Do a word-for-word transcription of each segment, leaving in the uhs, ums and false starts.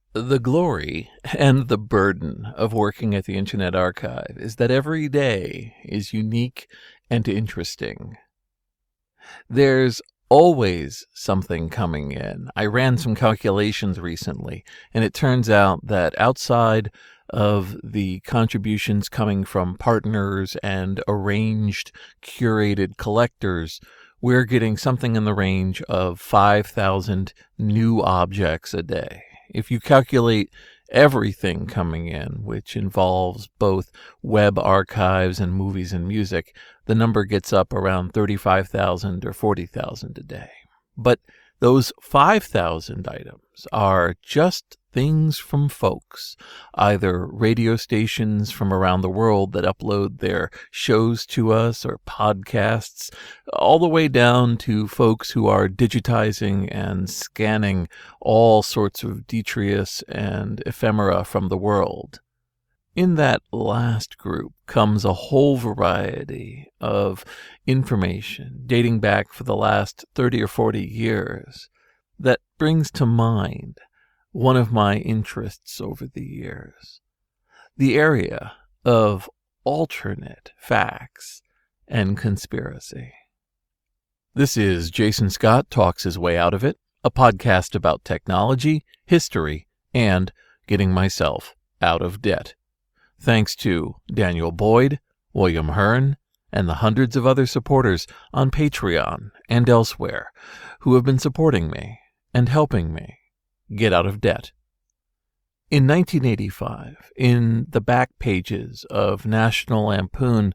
The glory and the burden of working at the Internet Archive is that every day is unique and interesting. There's always something coming in. I ran some calculations recently, and it turns out that outside of the contributions coming from partners and arranged, curated collectors, we're getting something in the range of five thousand new objects a day. If you calculate everything coming in, which involves both web archives and movies and music, the number gets up around thirty-five thousand or forty thousand a day. But those five thousand items are just things from folks, either radio stations from around the world that upload their shows to us or podcasts, all the way down to folks who are digitizing and scanning all sorts of detritus and ephemera from the world. In that last group comes a whole variety of information dating back for the last thirty or forty years that brings to mind one of my interests over the years, the area of alternate facts and conspiracy. This is Jason Scott Talks His Way Out of It, a podcast about technology, history, and getting myself out of debt. Thanks to Daniel Boyd, William Hearn, and the hundreds of other supporters on Patreon and elsewhere who have been supporting me and helping me get out of debt. In nineteen eighty-five, in the back pages of National Lampoon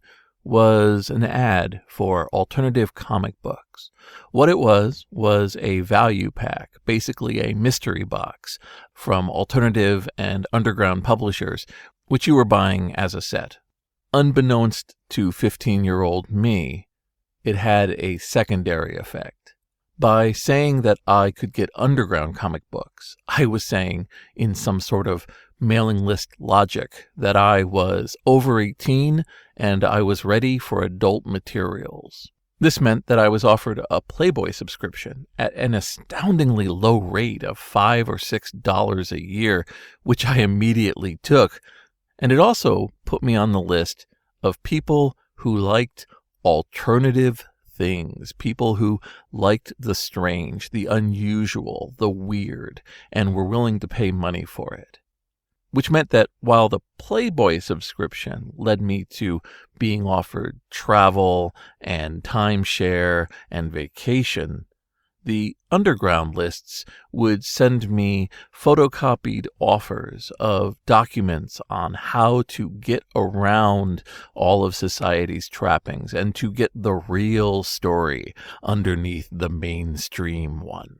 was an ad for alternative comic books. What it was was a value pack, basically a mystery box from alternative and underground publishers, which you were buying as a set. Unbeknownst to fifteen-year-old me, it had a secondary effect. By saying that I could get underground comic books, I was saying, in some sort of mailing list logic, that I was over eighteen and I was ready for adult materials. This meant that I was offered a Playboy subscription at an astoundingly low rate of five or six dollars a year, which I immediately took. And it also put me on the list of people who liked alternative things, people who liked the strange, the unusual, the weird, and were willing to pay money for it. Which meant that while the Playboy subscription led me to being offered travel and timeshare and vacation, the underground lists would send me photocopied offers of documents on how to get around all of society's trappings and to get the real story underneath the mainstream one.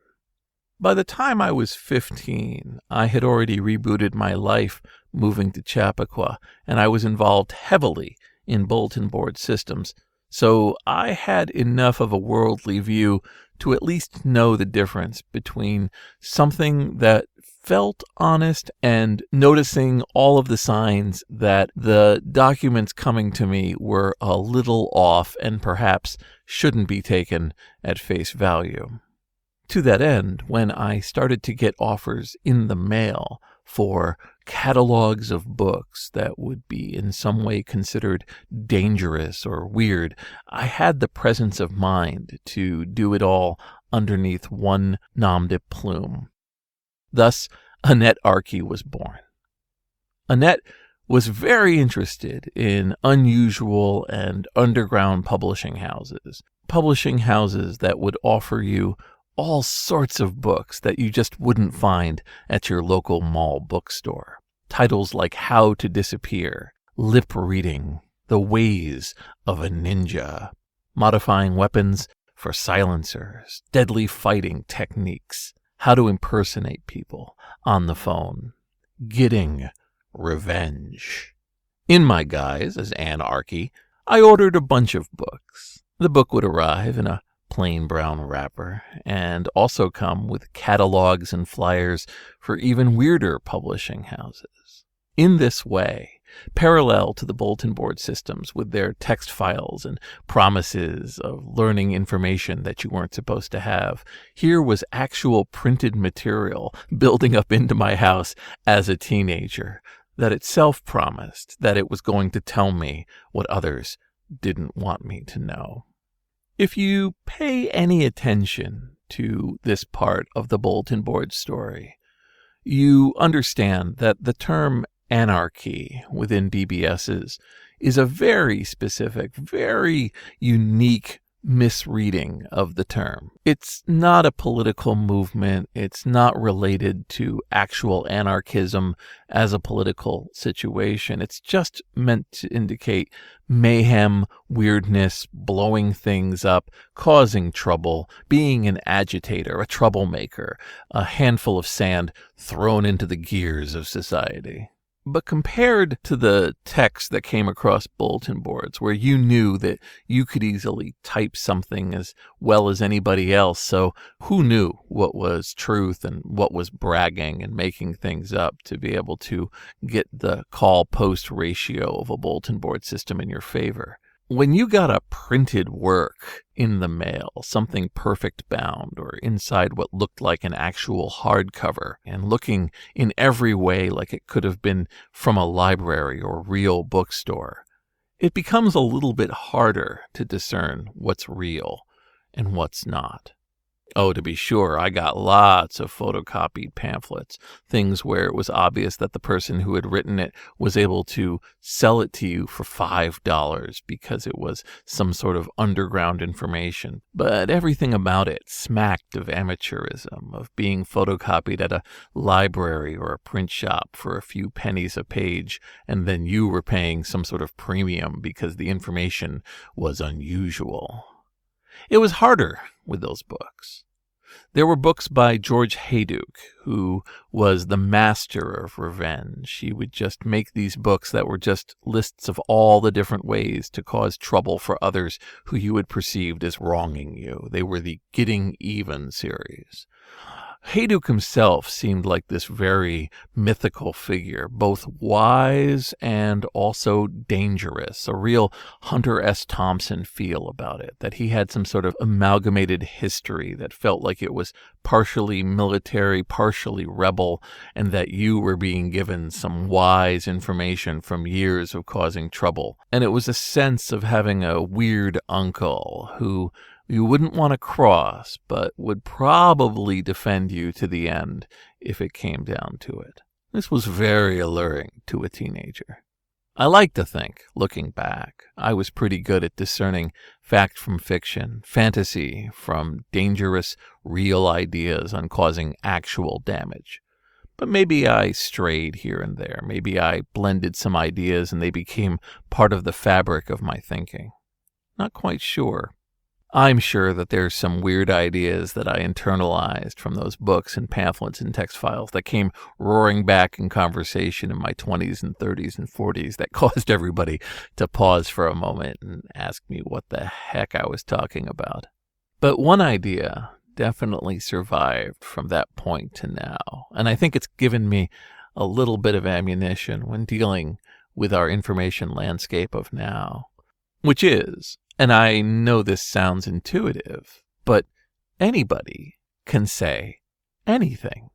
By the time I was fifteen, I had already rebooted my life moving to Chappaqua, and I was involved heavily in bulletin board systems, so I had enough of a worldly view to at least know the difference between something that felt honest and noticing all of the signs that the documents coming to me were a little off and perhaps shouldn't be taken at face value. To that end, when I started to get offers in the mail for catalogs of books that would be in some way considered dangerous or weird, I had the presence of mind to do it all underneath one nom de plume. Thus, Annette Archie was born. Annette was very interested in unusual and underground publishing houses, publishing houses that would offer you all sorts of books that you just wouldn't find at your local mall bookstore. Titles like How to Disappear, Lip Reading, The Ways of a Ninja, Modifying Weapons for Silencers, Deadly Fighting Techniques, How to Impersonate People on the Phone, Getting Revenge. In my guise as Anne Archie, I ordered a bunch of books. The book would arrive in a plain brown wrapper, and also come with catalogs and flyers for even weirder publishing houses. In this way, Parallel to the bulletin board systems with their text files and promises of learning information that you weren't supposed to have, here was actual printed material building up into my house as a teenager that itself promised that it was going to tell me what others didn't want me to know. If you pay any attention to this part of the bulletin board story, you understand that the term anarchy within B B Ss is a very specific, very unique misreading of the term. It's not a political movement. It's not related to actual anarchism as a political situation. It's just meant to indicate mayhem, weirdness, blowing things up, causing trouble, being an agitator, a troublemaker, a handful of sand thrown into the gears of society. But compared to the text that came across bulletin boards, where you knew that you could easily type something as well as anybody else, so who knew what was truth and what was bragging and making things up to be able to get the call-post ratio of a bulletin board system in your favor? When you got a printed work in the mail, something perfect bound or inside what looked like an actual hardcover and looking in every way like it could have been from a library or real bookstore, it becomes a little bit harder to discern what's real and what's not. Oh, to be sure, I got lots of photocopied pamphlets, things where it was obvious that the person who had written it was able to sell it to you for five dollars because it was some sort of underground information. But everything about it smacked of amateurism, of being photocopied at a library or a print shop for a few pennies a page, and then you were paying some sort of premium because the information was unusual. It was harder with those books. There were books by George Hayduke, who was the master of revenge. He would just make these books that were just lists of all the different ways to cause trouble for others who you had perceived as wronging you. They were the Getting Even series. Hayduke himself seemed like this very mythical figure, both wise and also dangerous, a real Hunter S. Thompson feel about it, that he had some sort of amalgamated history that felt like it was partially military, partially rebel, and that you were being given some wise information from years of causing trouble. And it was a sense of having a weird uncle who you wouldn't want to cross, but would probably defend you to the end if it came down to it. This was very alluring to a teenager. I like to think, looking back, I was pretty good at discerning fact from fiction, fantasy from dangerous, real ideas on causing actual damage. But maybe I strayed here and there. Maybe I blended some ideas and they became part of the fabric of my thinking. Not quite sure. I'm sure that there's some weird ideas that I internalized from those books and pamphlets and text files that came roaring back in conversation in my twenties and thirties and forties that caused everybody to pause for a moment and ask me what the heck I was talking about. But one idea definitely survived from that point to now, and I think it's given me a little bit of ammunition when dealing with our information landscape of now, which is, and I know this sounds intuitive, but anybody can say anything.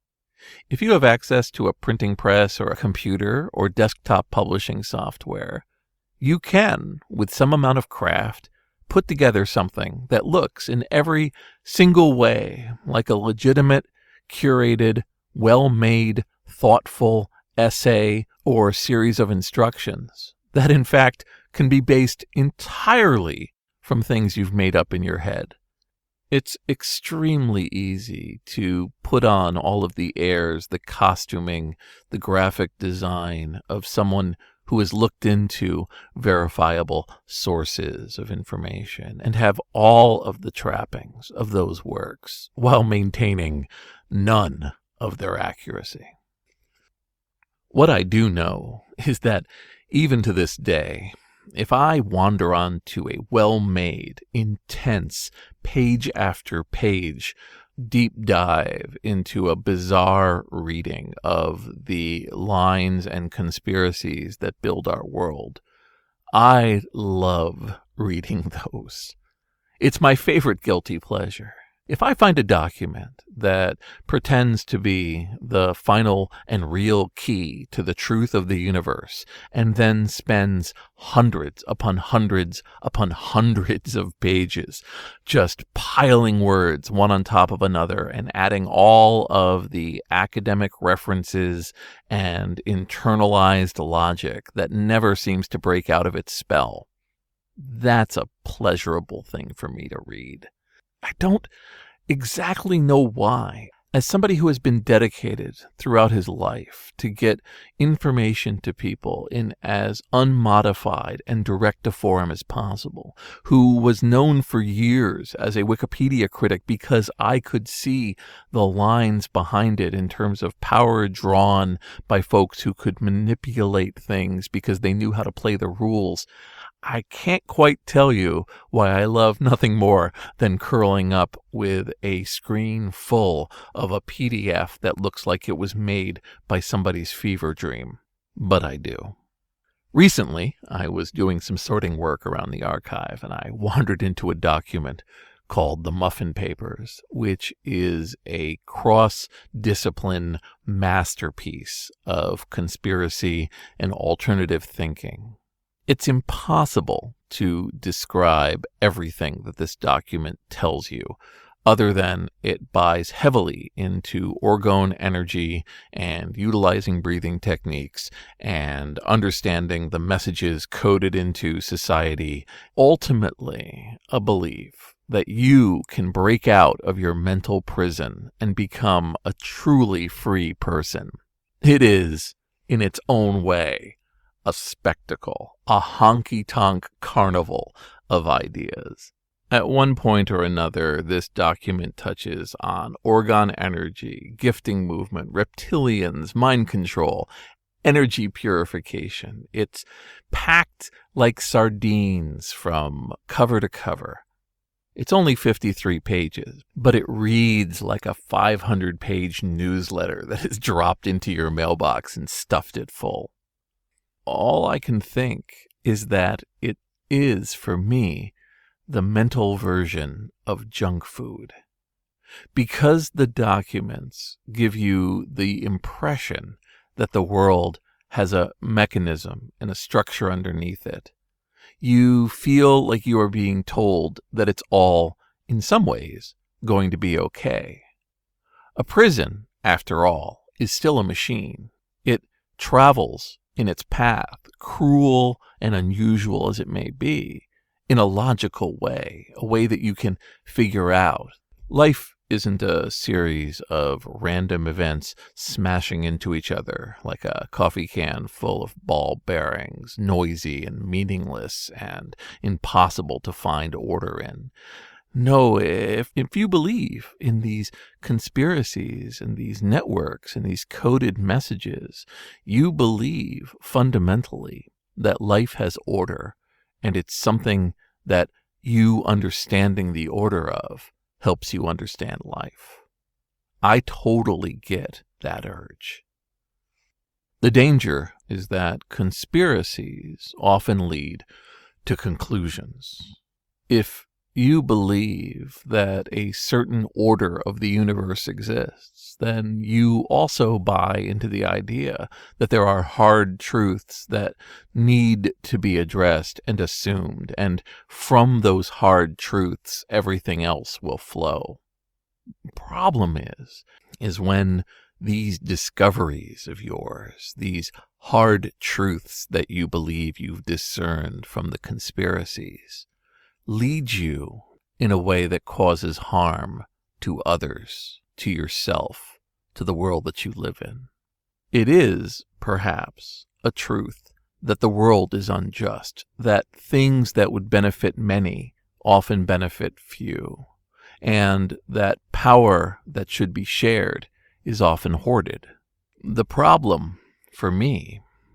If you have access to a printing press or a computer or desktop publishing software, you can, with some amount of craft, put together something that looks in every single way like a legitimate, curated, well-made, thoughtful essay or series of instructions that, in fact, can be based entirely from things you've made up in your head. It's extremely easy to put on all of the airs, the costuming, the graphic design of someone who has looked into verifiable sources of information and have all of the trappings of those works while maintaining none of their accuracy. What I do know is that even to this day, if I wander onto a well-made, intense, page after page deep dive into a bizarre reading of the lines and conspiracies that build our world. I love reading those. It's my favorite guilty pleasure. If I find a document that pretends to be the final and real key to the truth of the universe, and then spends hundreds upon hundreds upon hundreds of pages just piling words one on top of another and adding all of the academic references and internalized logic that never seems to break out of its spell, that's a pleasurable thing for me to read. I don't exactly know why. As somebody who has been dedicated throughout his life to get information to people in as unmodified and direct a form as possible, who was known for years as a Wikipedia critic because I could see the lines behind it in terms of power drawn by folks who could manipulate things because they knew how to play the rules, I can't quite tell you why I love nothing more than curling up with a screen full of a P D F that looks like it was made by somebody's fever dream. But I do. Recently, I was doing some sorting work around the archive, and I wandered into a document called the Muffin Papers, which is a cross-discipline masterpiece of conspiracy and alternative thinking. It's impossible to describe everything that this document tells you, other than it buys heavily into orgone energy and utilizing breathing techniques and understanding the messages coded into society. Ultimately, a belief that you can break out of your mental prison and become a truly free person. It is, in its own way, a spectacle, a honky-tonk carnival of ideas. At one point or another, this document touches on orgone energy, gifting movement, reptilians, mind control, energy purification. It's packed like sardines from cover to cover. It's only fifty-three pages, but it reads like a five hundred page newsletter that is dropped into your mailbox and stuffed it full. All I can think is that it is, for me, the mental version of junk food. Because the documents give you the impression that the world has a mechanism and a structure underneath it, you feel like you are being told that it's all, in some ways, going to be okay. A prison, after all, is still a machine. It travels in its path, cruel and unusual as it may be, in a logical way, a way that you can figure out. Life isn't a series of random events smashing into each other like a coffee can full of ball bearings, noisy and meaningless and impossible to find order in. No, if, if you believe in these conspiracies and these networks and these coded messages, you believe fundamentally that life has order, and it's something that you understanding the order of helps you understand life. I totally get that urge. The danger is that conspiracies often lead to conclusions. If you believe that a certain order of the universe exists, then you also buy into the idea that there are hard truths that need to be addressed and assumed, and from those hard truths, everything else will flow. Problem is, is when these discoveries of yours, these hard truths that you believe you've discerned from the conspiracies, lead you in a way that causes harm to others, to yourself, to the world that you live in. It is, perhaps, a truth that the world is unjust, that things that would benefit many often benefit few, and that power that should be shared is often hoarded. The problem, for me,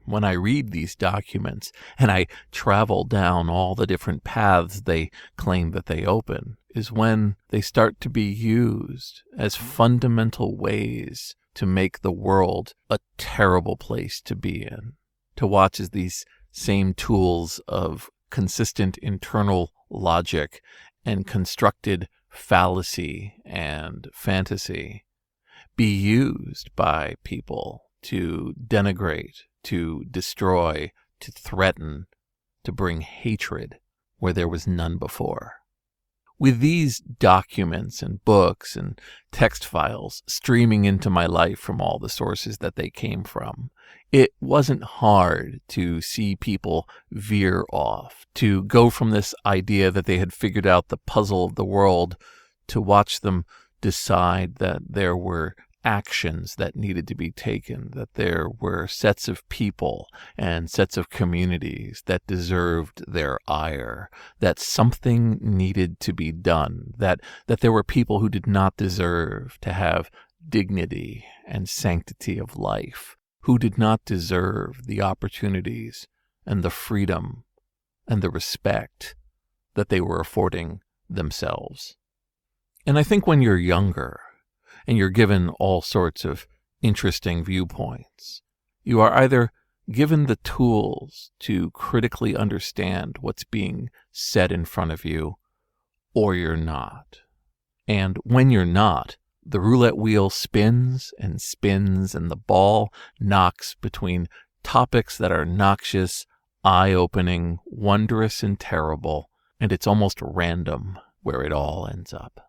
when I read these documents and I travel down all the different paths they claim that they open is when they start to be used as fundamental ways to make the world a terrible place to be in. To watch as these same tools of consistent internal logic and constructed fallacy and fantasy be used by people to denigrate, to destroy, to threaten, to bring hatred where there was none before. With these documents and books and text files streaming into my life from all the sources that they came from, it wasn't hard to see people veer off, to go from this idea that they had figured out the puzzle of the world, to watch them decide that there were actions that needed to be taken, that there were sets of people and sets of communities that deserved their ire, that something needed to be done, that, that there were people who did not deserve to have dignity and sanctity of life, who did not deserve the opportunities and the freedom and the respect that they were affording themselves. And I think when you're younger, and you're given all sorts of interesting viewpoints, you are either given the tools to critically understand what's being said in front of you, or you're not. And when you're not, the roulette wheel spins and spins, and the ball knocks between topics that are noxious, eye-opening, wondrous, and terrible, and it's almost random where it all ends up.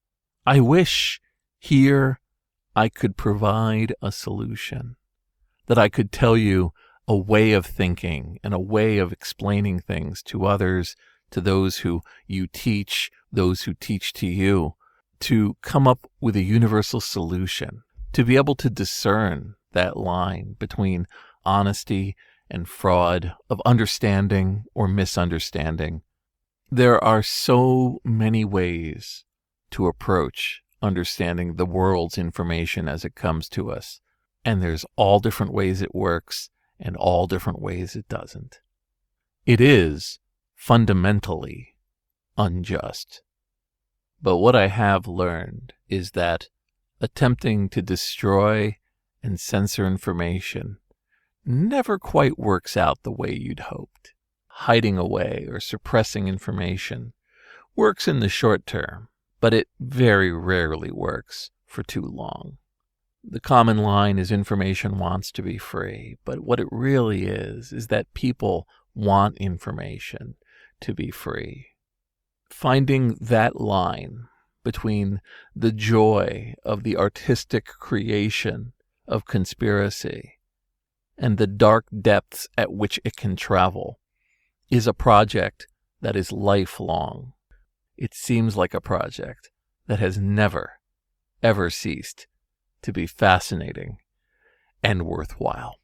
I wish here I could provide a solution, that I could tell you a way of thinking and a way of explaining things to others, to those who you teach, those who teach to you, to come up with a universal solution, to be able to discern that line between honesty and fraud, of understanding or misunderstanding. There are so many ways to approach understanding the world's information as it comes to us, and there's all different ways it works and all different ways it doesn't. It is fundamentally unjust. But what I have learned is that attempting to destroy and censor information never quite works out the way you'd hoped. Hiding away or suppressing information works in the short term, but it very rarely works for too long. The common line is information wants to be free, but what it really is, is that people want information to be free. Finding that line between the joy of the artistic creation of conspiracy and the dark depths at which it can travel is a project that is lifelong. It seems like a project that has never, ever ceased to be fascinating and worthwhile.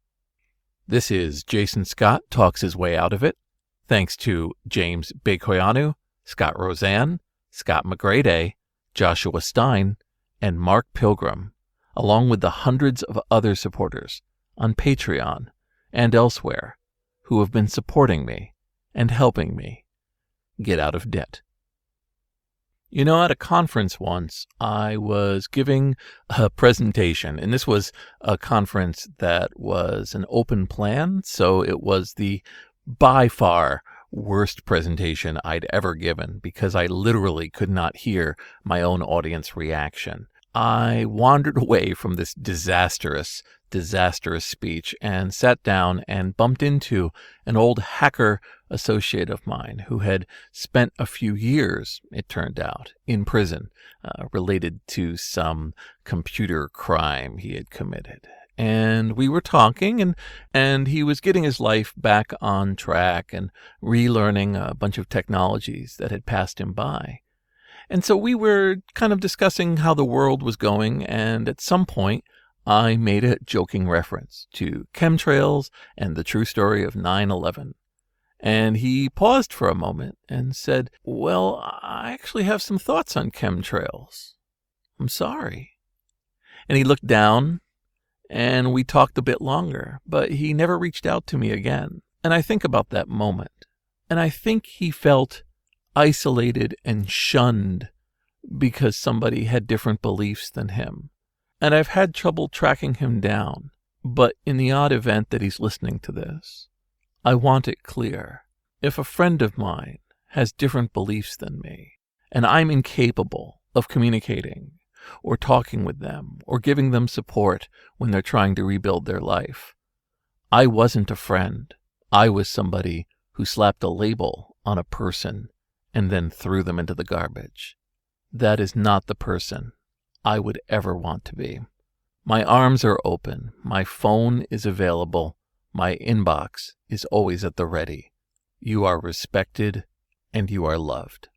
This is Jason Scott Talks His Way Out of It. Thanks to James Bekoyanu, Scott Roseanne, Scott McGrady, Joshua Stein, and Mark Pilgrim, along with the hundreds of other supporters on Patreon and elsewhere who have been supporting me and helping me get out of debt. You know, at a conference once, I was giving a presentation, and this was a conference that was an open plan, so it was the by far worst presentation I'd ever given because I literally could not hear my own audience reaction. I wandered away from this disastrous, disastrous speech and sat down and bumped into an old hacker associate of mine who had spent a few years, it turned out, in prison uh, related to some computer crime he had committed. And we were talking, and, and he was getting his life back on track and relearning a bunch of technologies that had passed him by. And so we were kind of discussing how the world was going, and at some point, I made a joking reference to chemtrails and the true story of nine eleven. And he paused for a moment and said, "Well, I actually have some thoughts on chemtrails. I'm sorry." And he looked down and we talked a bit longer, but he never reached out to me again. And I think about that moment, and I think he felt isolated and shunned because somebody had different beliefs than him. And I've had trouble tracking him down, but in the odd event that he's listening to this, I want it clear. If a friend of mine has different beliefs than me, and I'm incapable of communicating or talking with them or giving them support when they're trying to rebuild their life, I wasn't a friend. I was somebody who slapped a label on a person and then threw them into the garbage. That is not the person I would ever want to be. My arms are open. My phone is available. My inbox is always at the ready. You are respected and you are loved.